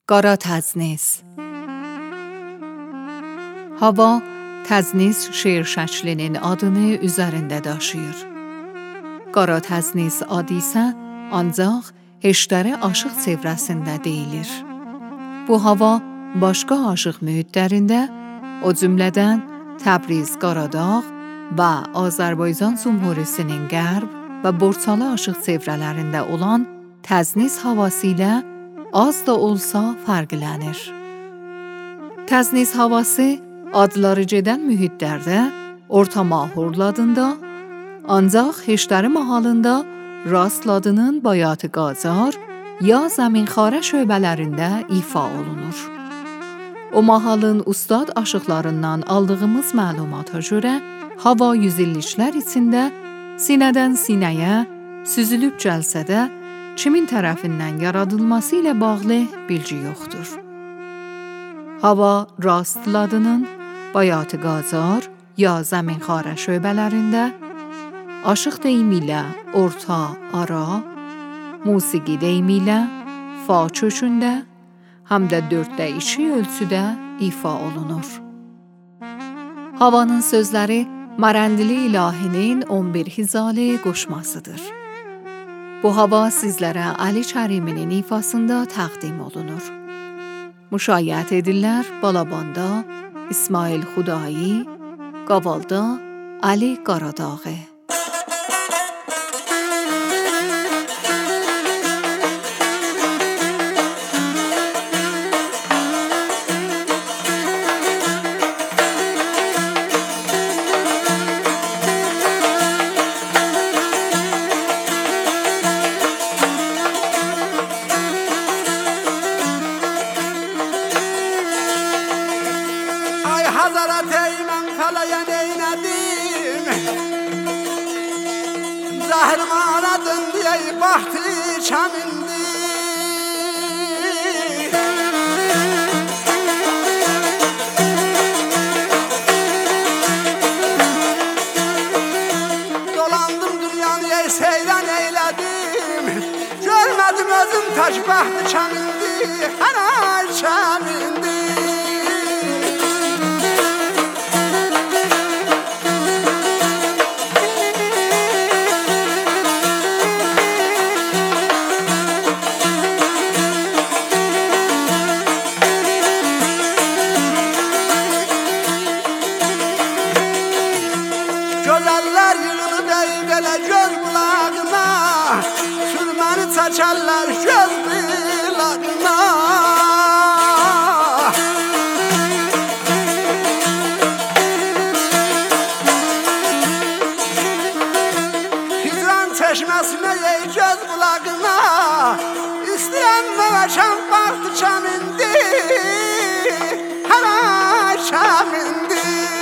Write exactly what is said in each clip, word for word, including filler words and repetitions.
Qara təznis. Hava, təznis şeir şəklinin adını üzərində daşıyır. Qara təznis adı isə ancaq heşdəri aşıq çevrəsində deyilir. Bu hava başqa aşıq mühitlərində, o cümlədən Təbriz, Qaradağ və Azərbaycan Cumhuriyetinin qərb və Borçalı aşıq çevrələrində olan təznis havası ilə az da olsa fərqlənir. Təznis havası adları gedən mühitlərdə orta mahur ladında, ancaq heşdəri mahalında rast ladının Bayatı Qacar ya Zəminxarə şöbələrində ifa olunur. O mahalın ustad aşıqlarından aldığımız məlumata görə hava yüzilliklər içində sinədən sinəyə süzülüb gəlsə də kimin tərəfindən yaradılması ilə bağlı bilgi yoxdur. Hava rast ladının Bayatı Qacar ya Zəminxarə şöbələrində, aşıq deyimi ilə orta, ara, musiqi deyimi ilə fa kökündə, həm də dörddə iki ölçüdə ifa olunur. Havanın sözləri Mərəndili ilahinin on bir hizalı qoşmasıdır. Bu hava sizlərə Əli Kəriminin ifasında təqdim olunur. Müşayiət edirlər Balabanda İsmail Xudayi, Qavalda Əli Qaradağı. Hazarat eymen kalaya neyledim, zahrim aradın diye bahtı çamindi. Dolandım dünyanı seyran eyledim, görmedim özüm taş bahtı çamindi, ana çamindi. Gözeller yığılıb elə göz bulağına, sürməni çəkərlər göz bulağına. Hicran çeşməsinə ey göz bulağına, istəyən məvəşəm bahtı çamindi, hələ çamindi.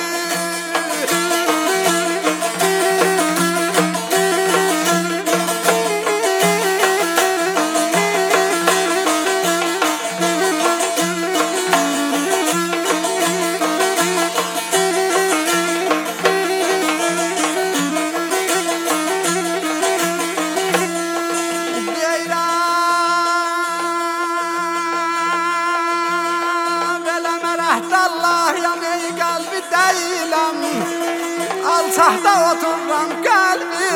Allah ya ey kalbi değilim, alçaqda otururam kalbi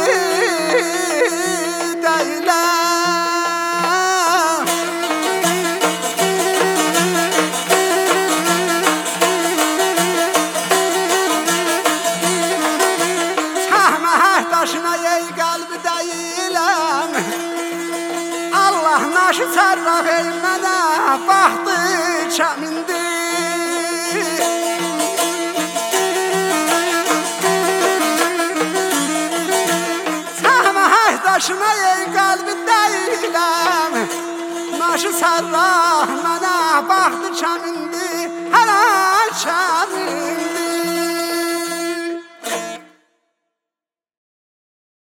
değilim. Çahmah taşına ey kalbi değilim, Allah naşı sarraf eymede bahtı çamindi. Başına ey kalbi değilim, naşı sarrah mənə bahtı çamindi, hələ çamindi.